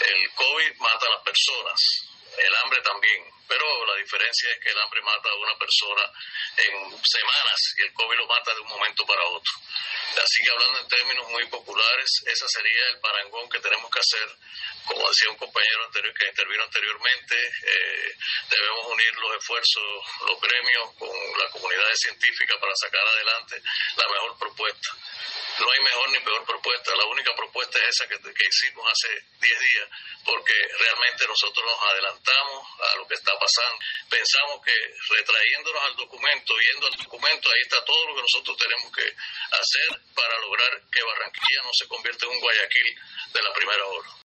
El COVID mata a las personas, el hambre también, pero la diferencia es que el hambre mata a una persona en semanas y el COVID lo mata de un momento para otro. Así que hablando en términos muy populares, ese sería el parangón que tenemos que hacer. Como decía un compañero anterior que intervino anteriormente, debemos unir los esfuerzos, los gremios con la comunidad científica para sacar adelante la mejor propuesta. No hay mejor ni peor propuesta, la única propuesta es esa que hicimos hace 10 días, porque realmente nosotros nos adelantamos a lo que está pasando. Pensamos que retrayéndonos al documento, yendo al documento, ahí está todo lo que nosotros tenemos que hacer para lograr que Barranquilla no se convierta en un Guayaquil de la primera hora.